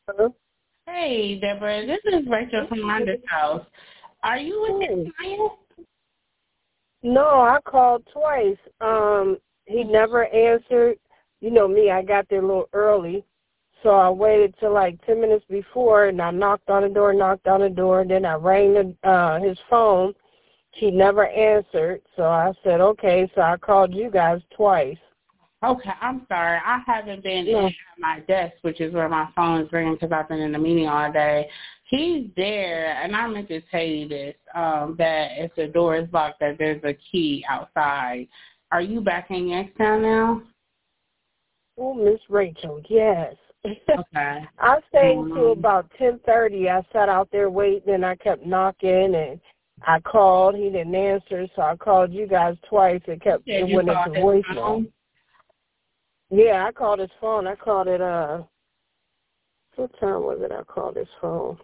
Hello? Hey, Deborah, this is Rachel from Rhonda's house. Are you with Hey. the client? No, I called twice. He never answered. You know me, I got there a little early. So I waited till like 10 minutes before, and I knocked on the door, and then I rang his phone. He never answered, so I said, okay, so I called you guys twice. Okay, I'm sorry. I haven't been in at my desk, which is where my phone is ringing because I've been in the meeting all day. He's there, and I meant to tell you this, that if the door is locked, that there's a key outside. Are you back in Youngstown now? Oh, Miss Rachel, yes. Okay. I stayed until about 10:30. I sat out there waiting, and I kept knocking, and I called. He didn't answer, so I called you guys twice. It went into voicemail. Yeah, I called his phone. I called it, what time was it I called his phone?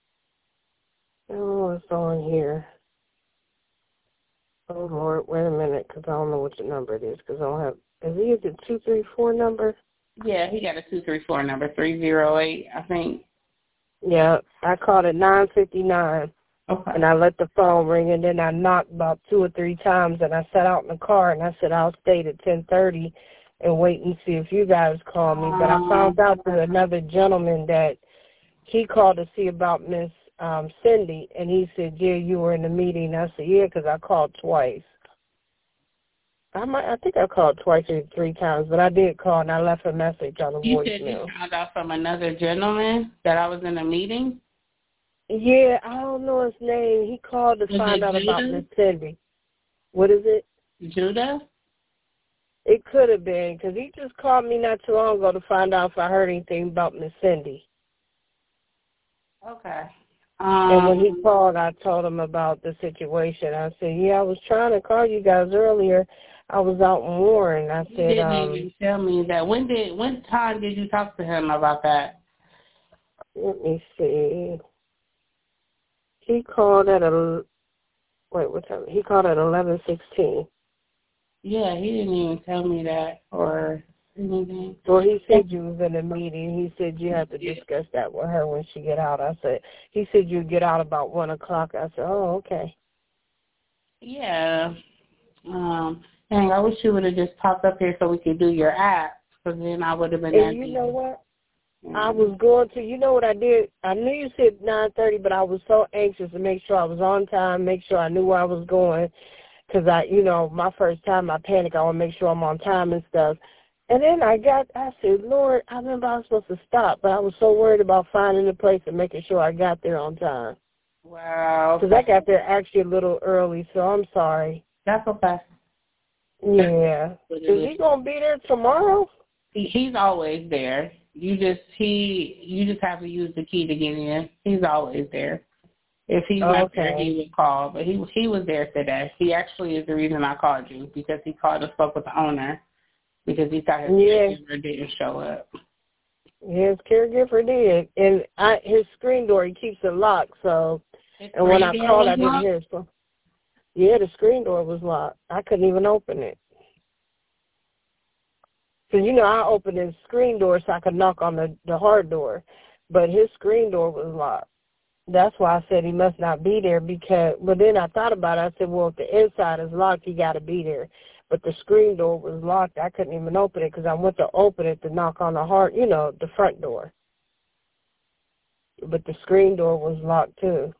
Oh, it's on here. Oh, Lord, wait a minute, because I don't know what the number it is, because I don't have, is it 234 number? Yeah, he got a 234 number, 308, I think. Yeah, I called it 9:59. Okay. And I let the phone ring, and then I knocked about 2 or 3 times, and I sat out in the car, and I said I'll stay at 10:30 and wait and see if you guys call me. But I found out through another gentleman that he called to see about Miss Cindy, and he said, yeah, you were in the meeting. I said, yeah, because I called twice. I think I called twice or 3 times, but I did call, and I left a message on the voicemail. You said you found out from another gentleman that I was in a meeting? Yeah, I don't know his name. He called to find out about Miss Cindy. What is it? Judah? It could have been, because he just called me not too long ago to find out if I heard anything about Miss Cindy. Okay. And when he called, I told him about the situation. I said, yeah, I was trying to call you guys earlier. I was out in Warren. I said, you didn't even tell me that. When time did you talk to him about that? Let me see. He called at what time? He called at 11:16. Yeah, he didn't even tell me that or anything. Well, he said you was in a meeting. He said you had to discuss that with her when she get out. He said you'd get out about 1 o'clock. I said, oh, okay. Yeah. Dang, I wish you would have just popped up here so we could do your app, because then I would have been And you know what? I was going to, you know what I did? I knew you said 9:30, but I was so anxious to make sure I was on time, make sure I knew where I was going, because my first time I panic. I want to make sure I'm on time and stuff. And then I said, Lord, I remember I was supposed to stop, but I was so worried about finding the place and making sure I got there on time. Wow. Because I got there actually a little early, so I'm sorry. That's okay. Yeah. Is he going to be there tomorrow? He's always there. You just have to use the key to get in. He's always there. If he's not there, he would call. But he was there today. He actually is the reason I called you, because he called and spoke with the owner because he thought his caregiver didn't show up. Yeah, his caregiver did. And his screen door, he keeps it locked. So, and when I called, I didn't hear it. So, yeah, the screen door was locked. I couldn't even open it. Because, I opened his screen door so I could knock on the hard door. But his screen door was locked. That's why I said he must not be there but then I thought about it. I said, well, if the inside is locked, he got to be there. But the screen door was locked. I couldn't even open it because I went to open it to knock on the front door. But the screen door was locked too.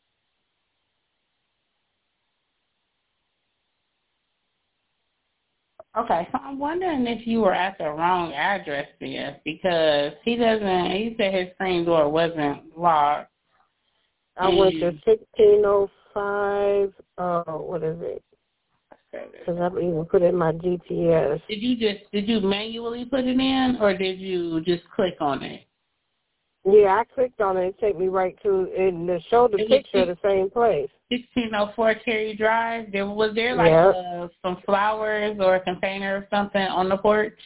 Okay, so I'm wondering if you were at the wrong address there, because he said his screen door wasn't locked. I went to 1605, what is it? Because I even put in my GPS. Did you manually put it in, or did you just click on it? Yeah, I clicked on it. It took me right to, and it showed the picture of the same place. 1604 Cherry Drive. Was there some flowers or a container or something on the porch?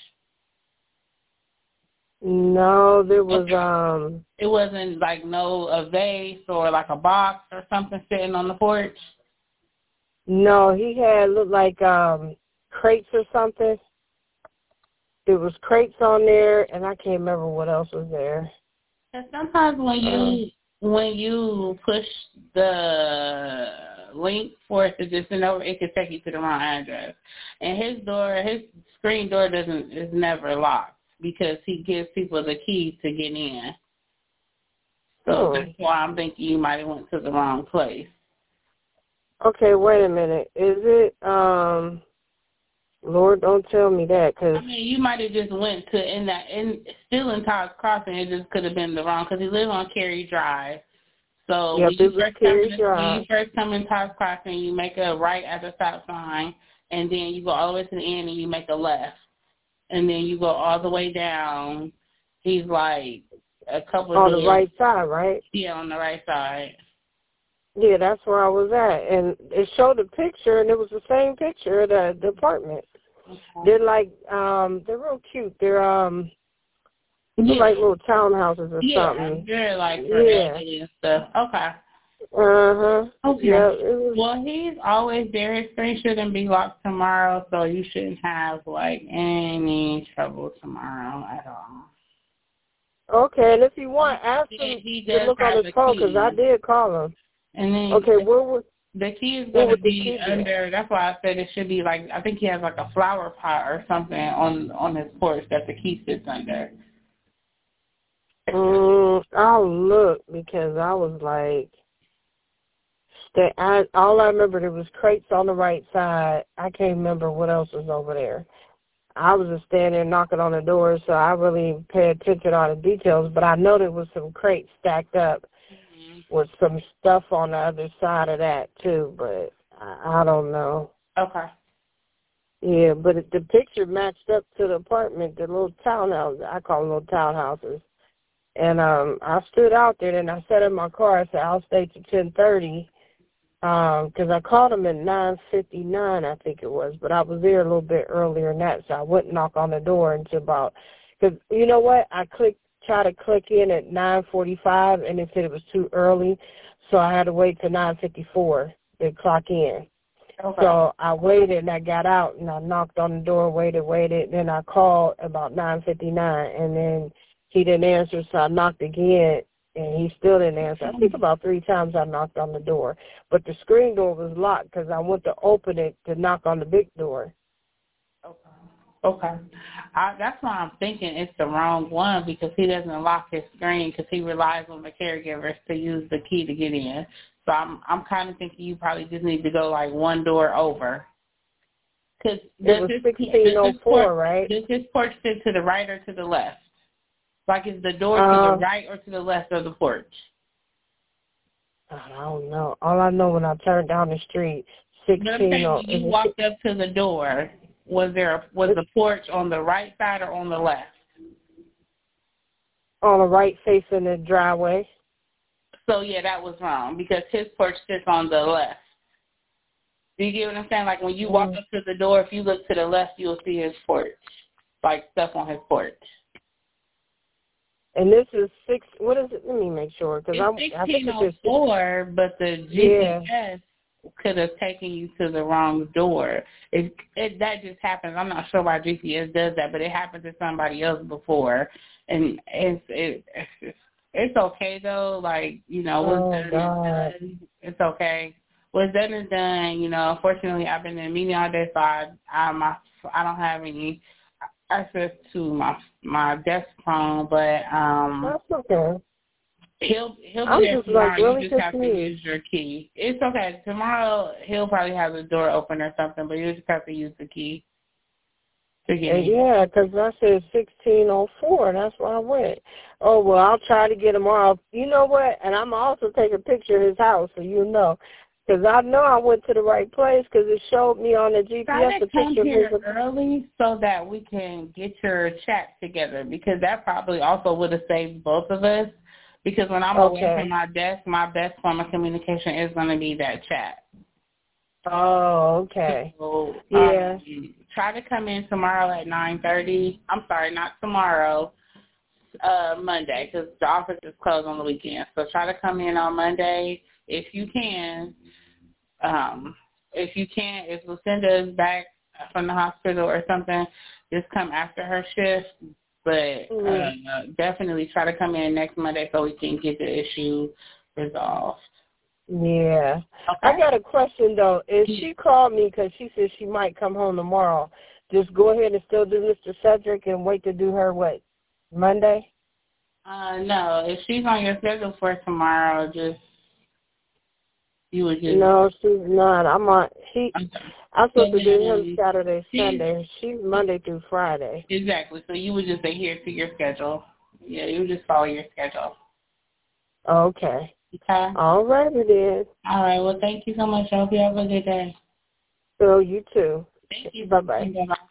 No, there was It wasn't like a vase or like a box or something sitting on the porch? No, he had looked like crates or something. There was crates on there, and I can't remember what else was there. And sometimes when you push the link for it to just send over, it could take you to the wrong address. And his screen door is never locked because he gives people the keys to get in. So that's why I'm thinking you might have went to the wrong place. Okay, wait a minute. Is it, Lord, don't tell me that, cause I mean, you might have just went to, still in Todd's Crossing, it just could have been the wrong, because he lives on Cary Drive. So yep, when you first come in Todd's Crossing, you make a right at the stop sign, and then you go all the way to the end and you make a left. And then you go all the way down. He's like a couple of on the right side, right? Yeah, on the right side. Yeah, that's where I was at. And it showed a picture, and it was the same picture of the apartment. Okay. They're like, they're real cute. They're, like little townhouses or something. Yeah, they're like for elderly and stuff. Okay. Uh-huh. Okay. Yeah, well, he's always there. His screen shouldn't be locked tomorrow, so you shouldn't have, like, any trouble tomorrow at all. Okay, and if you want, ask him to look on his phone, because I did call him. And then the key is going to be under, that's why I said it should be like, I think he has like a flower pot or something on his porch that the key sits under. I'll look, because I was like, all I remember, there was crates on the right side. I can't remember what else was over there. I was just standing there knocking on the door, so I really didn't pay attention to all the details, but I know there was some crates stacked up with some stuff on the other side of that, too, but I don't know. Okay. Yeah, but the picture matched up to the apartment, the little townhouse. I call them little townhouses. And I stood out there, and I sat in my car. I said, I'll stay to 10:30, because I called him at 9:59, I think it was, but I was there a little bit earlier than that, so I wouldn't knock on the door until about, because you know what, I tried to click in at 9:45, and it said it was too early, so I had to wait till 9:54 to clock in. Okay. So I waited, and I got out, and I knocked on the door, waited, and then I called about 9:59, and then he didn't answer, so I knocked again, and he still didn't answer. I think about 3 times I knocked on the door, but the screen door was locked because I went to open it to knock on the big door. Okay. That's why I'm thinking it's the wrong one, because he doesn't lock his screen because he relies on the caregivers to use the key to get in. So I'm kind of thinking you probably just need to go like one door over. Cause it was 1604, right? Does his porch sit to the right or to the left? Like, is the door to the right or to the left of the porch? I don't know. All I know, when I turned down the street, 16. When you walked up to the door, was the porch on the right side or on the left? On the right, facing the driveway. So yeah, that was wrong, because his porch sits on the left. Do you get what I'm saying? Like, when you walk up to the door, if you look to the left, you'll see his porch, like stuff on his porch. And this is what is it? Let me make sure, because I think it's 1604, but the GPS could have taken you to the wrong door. That just happens. I'm not sure why GPS does that, but it happened to somebody else before, and it's okay though. Like, you know, what's done. It's okay. What's done is done. You know, unfortunately, I've been in a meeting all day, so I don't have any access to my desk phone, but that's okay. He'll be there tomorrow. You just have to use your key. It's okay. Tomorrow he'll probably have the door open or something, but you just have to use the key to get in. Yeah, because I said 1604, and that's where I went. Oh, well, I'll try to get him off. You know what? And I'm also take a picture of his house, so you know. Because I know I went to the right place, because it showed me on the GPS the picture of his. Early so that we can get your chat together, because that probably also would have saved both of us. Because when I'm away from my desk, my best form of communication is going to be that chat. Oh, okay. So, yeah. Try to come in tomorrow at 9:30. I'm sorry, not tomorrow, Monday, because the office is closed on the weekend. So try to come in on Monday if you can. If Lucinda is back from the hospital or something, just come after her shift. But definitely try to come in next Monday so we can get the issue resolved. Yeah. Okay. I got a question, though. If she called me because she said she might come home tomorrow, just go ahead and still do Mr. Cedric and wait to do her, what, Monday? No. If she's on your schedule for tomorrow, you would just... No, she's not. I'm supposed to do him Saturday, Sunday. She's Monday through Friday. Exactly. So you would just adhere to your schedule. Yeah, you would just follow your schedule. Okay. Okay. All righty then. All right. Well, thank you so much. I hope you have a good day. So you too. Thank you. Bye-bye. Bye-bye.